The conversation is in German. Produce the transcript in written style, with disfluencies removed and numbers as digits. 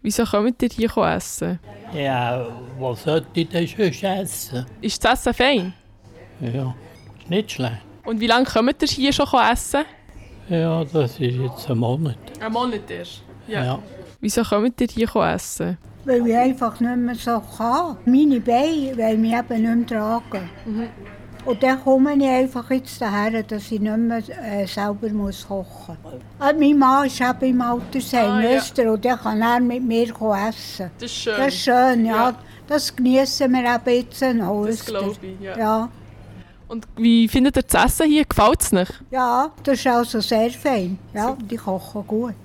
Wieso kommt ihr hier essen? Ja, was sollte ich denn sonst essen? Ist das Essen fein? Ja, ist nicht schlecht. Und wie lange kommt ihr hier schon essen? Ja, das ist jetzt ein Monat. Ein Monat erst? Ja. Wieso kommt ihr hier essen? Weil ich einfach nicht mehr so kann. Meine Beine wollen mich eben nicht mehr tragen. Und dann komme ich einfach jetzt daher, dass ich nicht mehr selber kochen muss. Mein Mann ist eben im Altersheim, und der kann er mit mir essen. Das ist schön. Das ist schön, ja. Das genießen wir eben jetzt noch. Das glaube ich, ja. Ja. Und wie findet ihr das Essen hier? Gefällt es euch? Ja, das ist also sehr fein. Ja, die kochen gut.